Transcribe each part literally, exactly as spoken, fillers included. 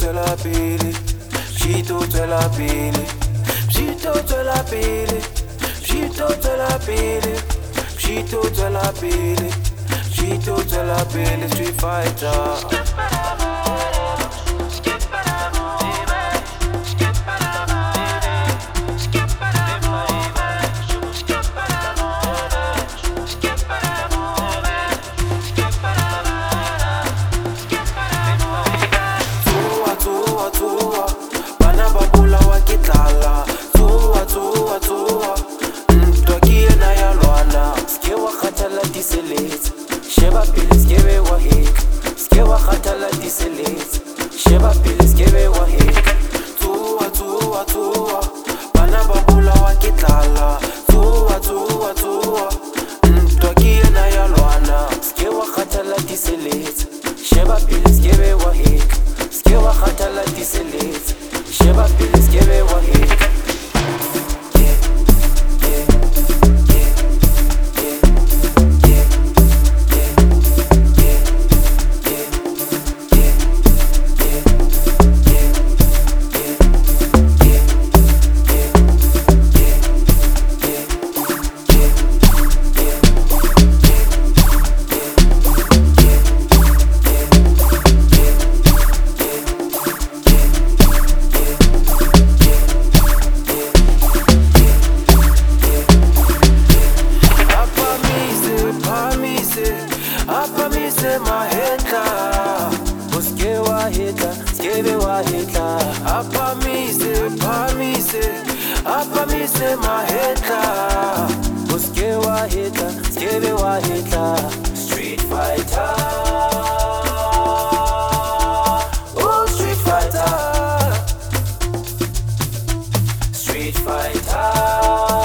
tswela pele, Shito tswela pele, Shito tswela pele, Shito tswela pele, Shito tswela pele, Shito tswela pele, Street Fighter. Sheba pilis gebe wa hik, skewa khatala diselet. Sheba pilis gebe wa hik. Tuwa tuwa tuwa, bana babula wa kitlala. Tuwa tuwa tuwa, ntwakie na yalwana. Skewa khatala diselet. Sheba pilis gebe wa hik, skewa khatala diselet. Sheba pilis gebe wa hik. Apa mi se maheta, uske wa heta, skebe wa heta. Apa mi se, pa mi se, apa mi se maheta, uske wa heta, skebe wa heta. Street Fighter, oh Street Fighter, Street Fighter.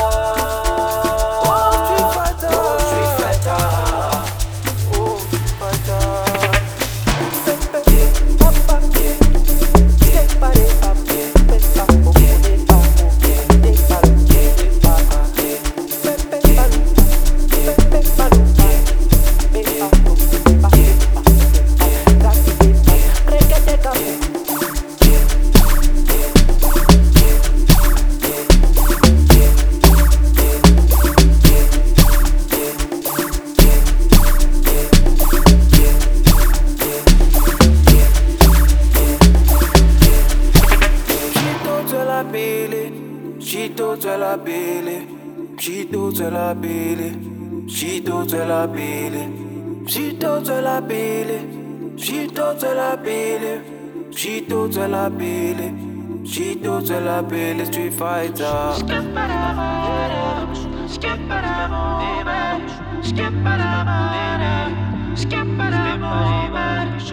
Shito tswela pele, Shito tswela pele, Shito tswela pele, Shito tswela pele, Shito tswela pele, Shito tswela pele, Shito tswela pele, Street Fighter. Skip it up, skip it up, skip it up, skip it up.